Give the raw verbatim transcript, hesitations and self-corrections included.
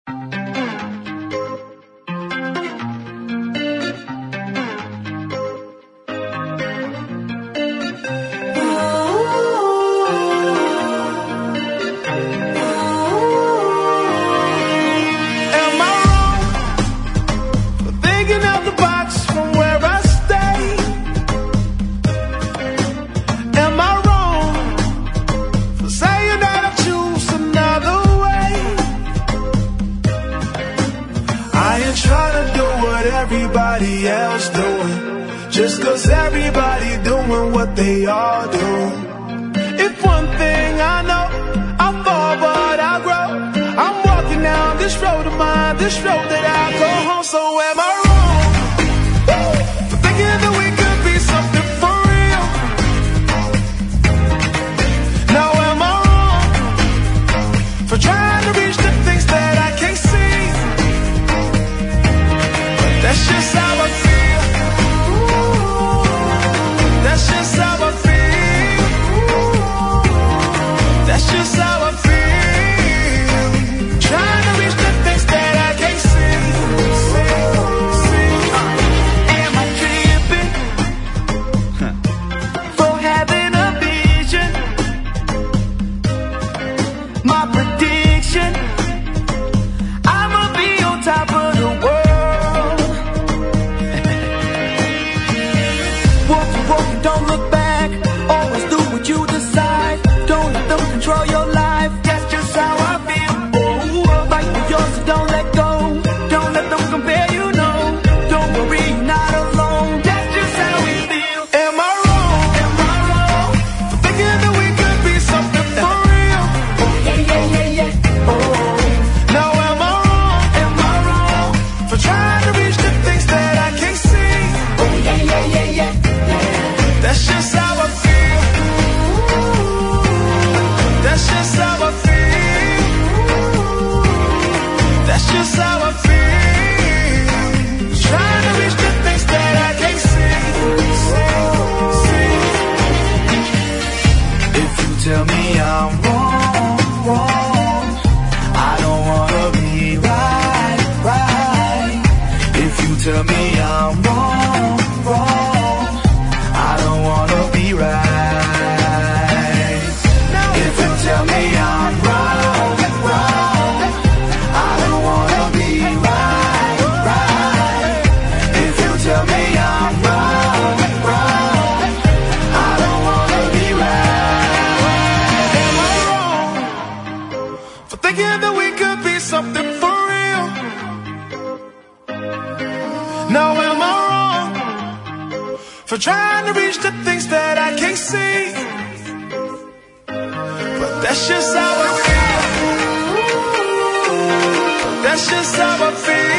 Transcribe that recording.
Everybody else doing, just cause everybody doing what they all do. If one thing I know, I fall but I grow. I'm walking down this road of mine, this road that I go home. So am I wrong for thinking that we could be something for real? Now am I wrong for trying to reach the things that I can't see? That's just how I feel. That's just how I feel. That's just how I feel. Trying to reach the things that I can't see. Am I tripping for having a vision? My prediction, I'ma be on top of the world. Don't look back, always do what you decide. Don't let them control your life, that's just how I feel. Oh, fight for yours, so don't let go. Don't let them compare, you know. Don't worry, you're not alone, that's just how we feel. Am I wrong? Am I wrong for thinking that we could be something for real? Oh, yeah, yeah, yeah, yeah. Oh, now am I wrong? Am I wrong for trying to reach the things that I can't see? Oh, yeah, yeah, yeah, yeah. That's just how I feel. That's just how I feel. That's just how I feel. Trying to reach the things that I can't see. If you tell me I'm wrong, wrong, I don't wanna be right, right. If you tell me I'm wrong, wrong, I don't wanna be right. If you tell me I'm wrong, wrong, I don't wanna be right, right. If you tell me I'm wrong, wrong, I don't wanna be right. Am I wrong for thinking that we could be something for real? Now am I wrong for trying to reach the things that I can't see? But that's just how I feel. That's just how I feel.